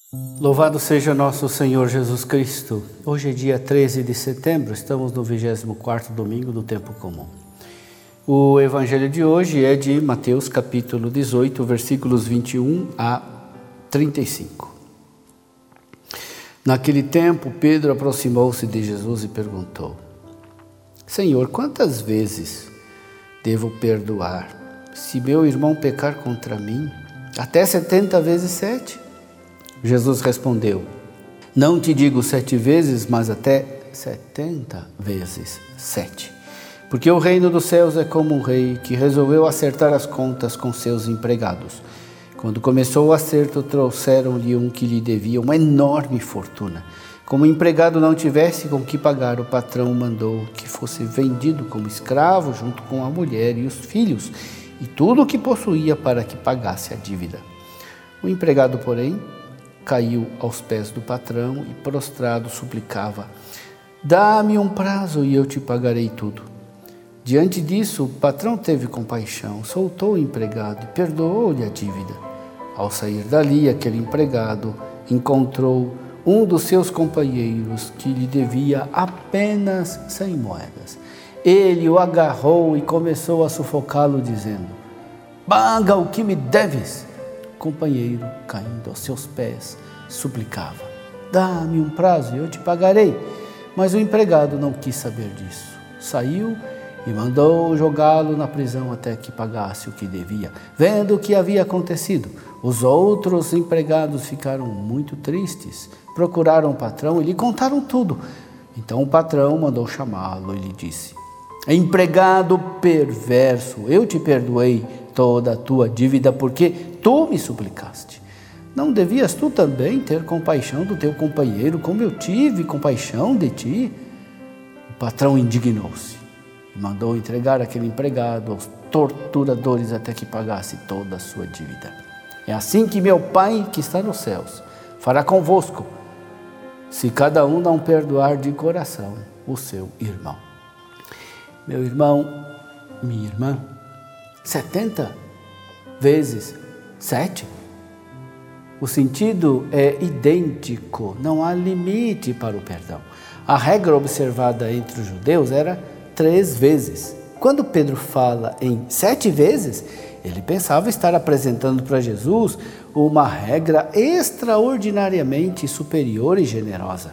Louvado seja nosso Senhor Jesus Cristo. Hoje é dia 13 de setembro, estamos no 24º domingo do tempo comum. O evangelho de hoje é de Mateus capítulo 18, versículos 21 a 35. Naquele tempo, Pedro aproximou-se de Jesus e perguntou: Senhor, quantas vezes devo perdoar, se meu irmão pecar contra mim? Até 70 vezes 7? Jesus respondeu: Não te digo 7 vezes, mas até 70 vezes 7. Porque o reino dos céus é como um rei que resolveu acertar as contas com seus empregados. Quando começou o acerto, trouxeram-lhe um que lhe devia uma enorme fortuna. Como o empregado não tivesse com que pagar, o patrão mandou que fosse vendido como escravo junto com a mulher e os filhos e tudo o que possuía para que pagasse a dívida. O empregado, porém, caiu aos pés do patrão e prostrado suplicava: Dá-me um prazo e eu te pagarei tudo. Diante disso, o patrão teve compaixão, soltou o empregado e perdoou-lhe a dívida. Ao sair dali, aquele empregado encontrou um dos seus companheiros que lhe devia apenas 100 moedas. Ele o agarrou e começou a sufocá-lo, dizendo: Paga o que me deves. O companheiro, caindo aos seus pés, suplicava: Dá-me um prazo e eu te pagarei. Mas o empregado não quis saber disso. Saiu e mandou jogá-lo na prisão até que pagasse o que devia. Vendo o que havia acontecido, os outros empregados ficaram muito tristes. Procuraram o patrão e lhe contaram tudo. Então o patrão mandou chamá-lo e lhe disse: Empregado perverso, eu te perdoei toda a tua dívida porque tu me suplicaste. Não devias tu também ter compaixão do teu companheiro, como eu tive compaixão de ti? O patrão indignou-se e mandou entregar aquele empregado aos torturadores até que pagasse toda a sua dívida. É assim que meu Pai, que está nos céus, fará convosco, se cada um não perdoar de coração o seu irmão. Meu irmão, minha irmã, 70 vezes 7? O sentido é idêntico, não há limite para o perdão. A regra observada entre os judeus era 3 vezes. Quando Pedro fala em 7 vezes, ele pensava estar apresentando para Jesus uma regra extraordinariamente superior e generosa.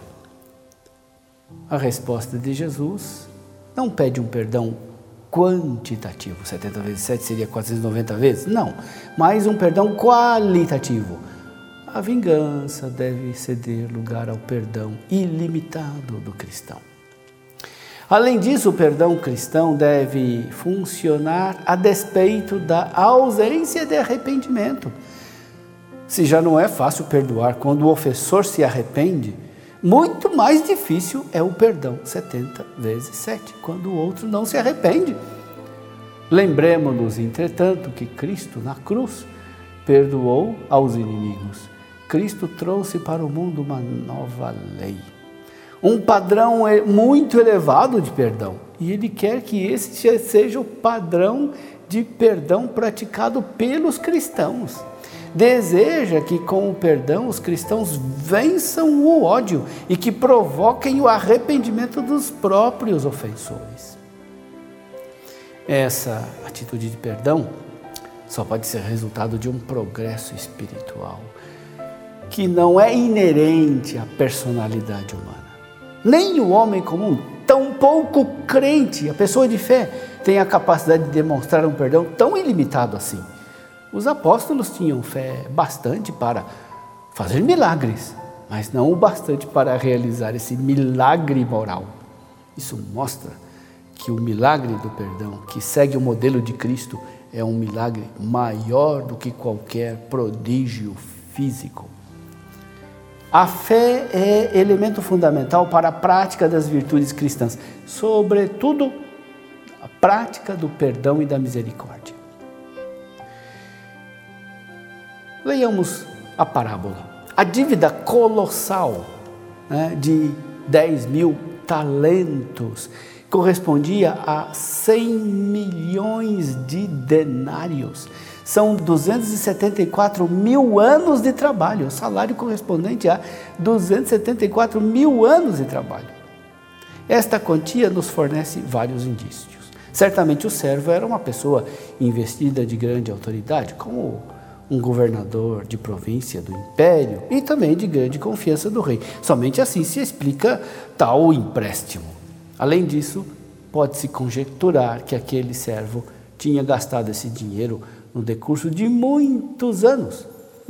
A resposta de Jesus não pede um perdão quantitativo, 70 vezes 7 seria 490 vezes? Não, mas um perdão qualitativo. A vingança deve ceder lugar ao perdão ilimitado do cristão. Além disso, o perdão cristão deve funcionar a despeito da ausência de arrependimento. Se já não é fácil perdoar quando o ofensor se arrepende, muito mais difícil é o perdão 70 vezes 7, quando o outro não se arrepende. Lembremos-nos, entretanto, que Cristo na cruz perdoou aos inimigos. Cristo trouxe para o mundo uma nova lei, um padrão muito elevado de perdão. E Ele quer que esse seja o padrão de perdão praticado pelos cristãos. Deseja que com o perdão os cristãos vençam o ódio e que provoquem o arrependimento dos próprios ofensores. Essa atitude de perdão só pode ser resultado de um progresso espiritual que não é inerente à personalidade humana. Nem o homem comum, tampouco crente, a pessoa de fé, tem a capacidade de demonstrar um perdão tão ilimitado assim. Os apóstolos tinham fé bastante para fazer milagres, mas não o bastante para realizar esse milagre moral. Isso mostra que o milagre do perdão, que segue o modelo de Cristo, é um milagre maior do que qualquer prodígio físico. A fé é elemento fundamental para a prática das virtudes cristãs, sobretudo a prática do perdão e da misericórdia. Leiamos a parábola. A dívida colossal de 10.000 talentos correspondia a 100 milhões de denários. São 274 mil anos de trabalho, o salário correspondente a 274 mil anos de trabalho. Esta quantia nos fornece vários indícios. Certamente o servo era uma pessoa investida de grande autoridade, como um governador de província do império e também de grande confiança do rei. Somente assim se explica tal empréstimo. Além disso, pode-se conjecturar que aquele servo tinha gastado esse dinheiro no decurso de muitos anos,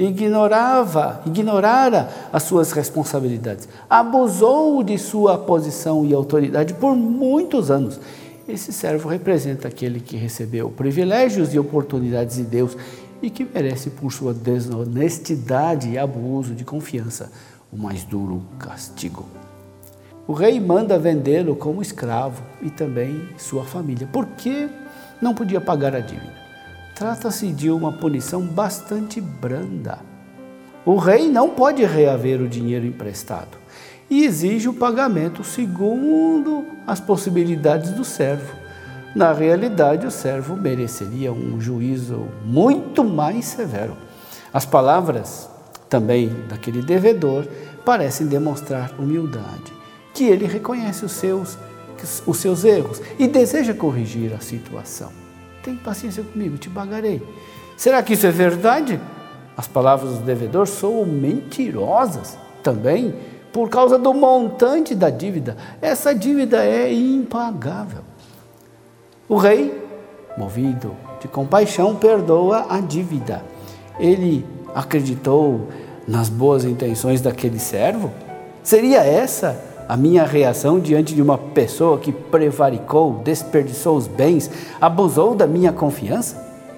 ignorara as suas responsabilidades, abusou de sua posição e autoridade por muitos anos. Esse servo representa aquele que recebeu privilégios e oportunidades de Deus e que merece, por sua desonestidade e abuso de confiança, o mais duro castigo. O rei manda vendê-lo como escravo e também sua família, porque não podia pagar a dívida. Trata-se de uma punição bastante branda. O rei não pode reaver o dinheiro emprestado e exige o pagamento segundo as possibilidades do servo. Na realidade, o servo mereceria um juízo muito mais severo. As palavras também daquele devedor parecem demonstrar humildade, que ele reconhece os seus erros e deseja corrigir a situação. Tem paciência comigo, te pagarei. Será que isso é verdade? As palavras do devedor soam mentirosas também por causa do montante da dívida. Essa dívida é impagável. O rei, movido de compaixão, perdoa a dívida. Ele acreditou nas boas intenções daquele servo? Seria essa a minha reação diante de uma pessoa que prevaricou, desperdiçou os bens, abusou da minha confiança?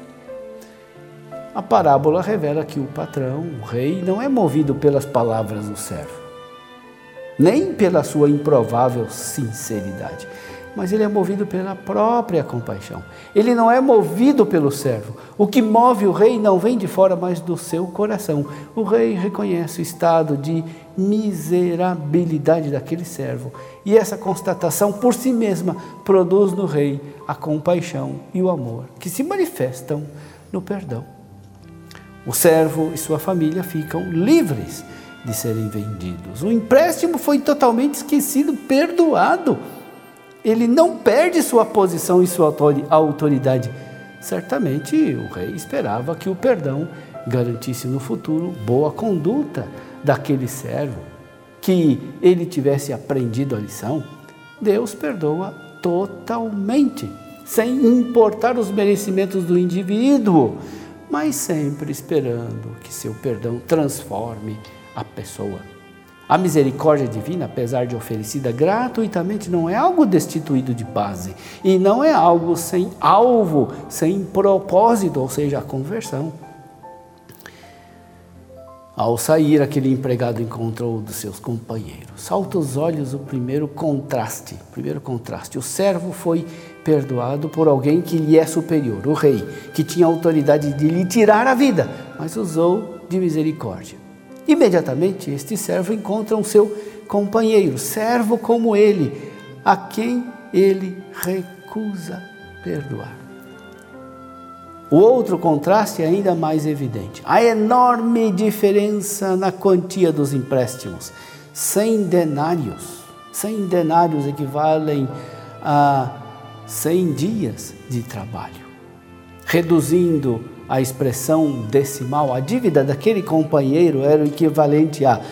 A parábola revela que o patrão, o rei, não é movido pelas palavras do servo, nem pela sua improvável sinceridade, mas ele é movido pela própria compaixão. Ele não é movido pelo servo. O que move o rei não vem de fora, mas do seu coração. O rei reconhece o estado de miserabilidade daquele servo, e essa constatação por si mesma produz no rei a compaixão e o amor, que se manifestam no perdão. O servo e sua família ficam livres de serem vendidos. O empréstimo foi totalmente esquecido, perdoado. Ele não perde sua posição e sua autoridade. Certamente o rei esperava que o perdão garantisse no futuro boa conduta daquele servo, que ele tivesse aprendido a lição. Deus perdoa totalmente, sem importar os merecimentos do indivíduo, mas sempre esperando que seu perdão transforme a pessoa. A misericórdia divina, apesar de oferecida gratuitamente, não é algo destituído de base e não é algo sem alvo, sem propósito, ou seja, a conversão. Ao sair, aquele empregado encontrou um dos seus companheiros. Salta aos olhos o primeiro contraste. O servo foi perdoado por alguém que lhe é superior, o rei, que tinha autoridade de lhe tirar a vida, mas usou de misericórdia. Imediatamente, este servo encontra um seu companheiro, servo como ele, a quem ele recusa perdoar. O outro contraste é ainda mais evidente. A enorme diferença na quantia dos empréstimos. 100 denários. 100 denários equivalem a 100 dias de trabalho. Reduzindo a expressão decimal, a dívida daquele companheiro era o equivalente a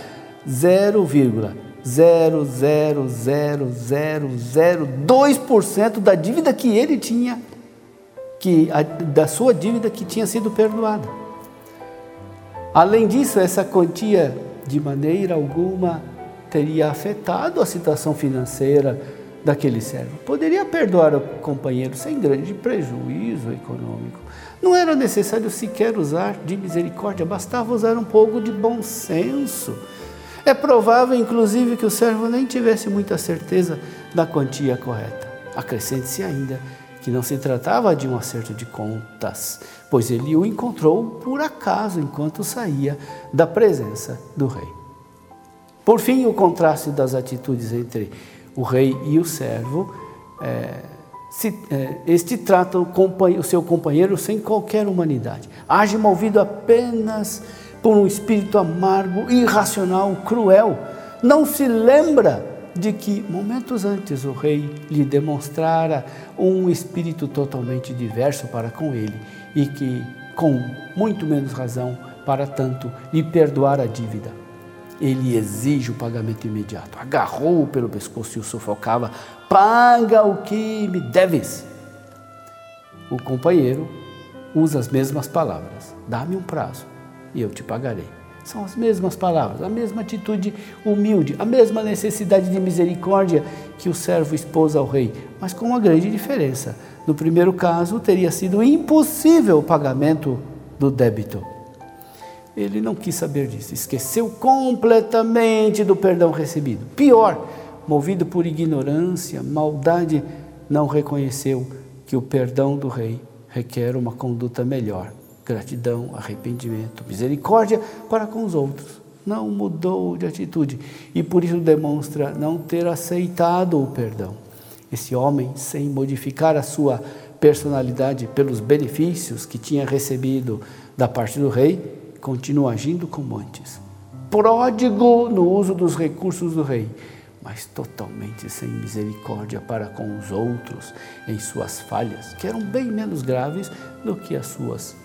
0,00002% da dívida que ele tinha, da sua dívida que tinha sido perdoada. Além disso, essa quantia de maneira alguma teria afetado a situação financeira daquele servo. Poderia perdoar o companheiro sem grande prejuízo econômico. Não era necessário sequer usar de misericórdia, bastava usar um pouco de bom senso. É provável, inclusive, que o servo nem tivesse muita certeza da quantia correta. Acrescente-se ainda que não se tratava de um acerto de contas, pois ele o encontrou por acaso enquanto saía da presença do rei. Por fim, o contraste das atitudes entre o rei e o servo Este trata o seu companheiro sem qualquer humanidade. Age movido apenas por um espírito amargo, irracional, cruel. Não se lembra de que momentos antes o rei lhe demonstrara um espírito totalmente diverso para com ele e que, com muito menos razão, para tanto, lhe perdoar a dívida. Ele exige o pagamento imediato. Agarrou-o pelo pescoço e o sufocava. Paga o que me deves. O companheiro usa as mesmas palavras. Dá-me um prazo e eu te pagarei. São as mesmas palavras, a mesma atitude humilde, a mesma necessidade de misericórdia que o servo expôs ao rei, mas com uma grande diferença. No primeiro caso, teria sido impossível o pagamento do débito. Ele não quis saber disso, esqueceu completamente do perdão recebido. Pior, movido por ignorância, maldade, não reconheceu que o perdão do rei requer uma conduta melhor. Gratidão, arrependimento, misericórdia para com os outros. Não mudou de atitude e por isso demonstra não ter aceitado o perdão. Esse homem, sem modificar a sua personalidade pelos benefícios que tinha recebido da parte do rei, continua agindo como antes. Pródigo no uso dos recursos do rei, mas totalmente sem misericórdia para com os outros em suas falhas, que eram bem menos graves do que as suas.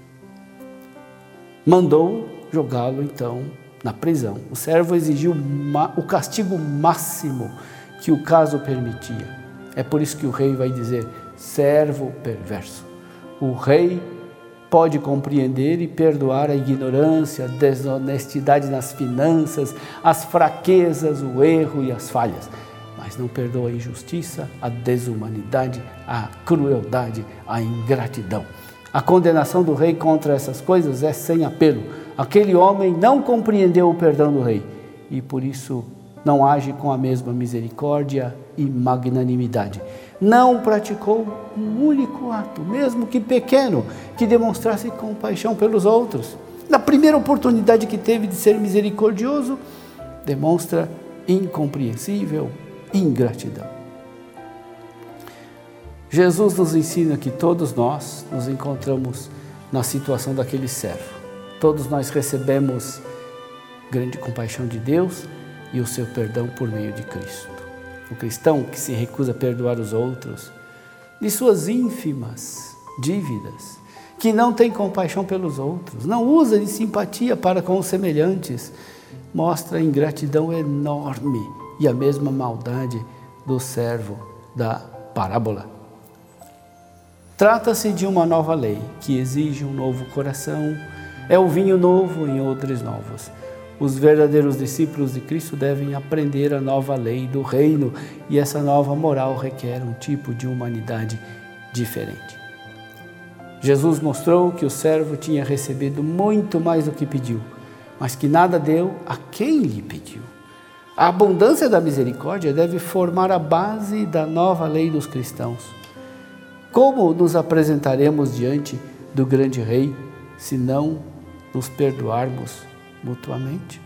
Mandou jogá-lo, então, na prisão. O servo exigiu o castigo máximo que o caso permitia. É por isso que o rei vai dizer, servo perverso. O rei pode compreender e perdoar a ignorância, a desonestidade nas finanças, as fraquezas, o erro e as falhas, mas não perdoa a injustiça, a desumanidade, a crueldade, a ingratidão. A condenação do rei contra essas coisas é sem apelo. Aquele homem não compreendeu o perdão do rei e por isso não age com a mesma misericórdia e magnanimidade. Não praticou um único ato, mesmo que pequeno, que demonstrasse compaixão pelos outros. Na primeira oportunidade que teve de ser misericordioso, demonstra incompreensível ingratidão. Jesus nos ensina que todos nós nos encontramos na situação daquele servo. Todos nós recebemos grande compaixão de Deus e o seu perdão por meio de Cristo. O cristão que se recusa a perdoar os outros de suas ínfimas dívidas, que não tem compaixão pelos outros, não usa de simpatia para com os semelhantes, mostra ingratidão enorme e a mesma maldade do servo da parábola. Trata-se de uma nova lei que exige um novo coração, é o vinho novo em odres novos. Os verdadeiros discípulos de Cristo devem aprender a nova lei do reino e essa nova moral requer um tipo de humanidade diferente. Jesus mostrou que o servo tinha recebido muito mais do que pediu, mas que nada deu a quem lhe pediu. A abundância da misericórdia deve formar a base da nova lei dos cristãos. Como nos apresentaremos diante do grande rei se não nos perdoarmos mutuamente?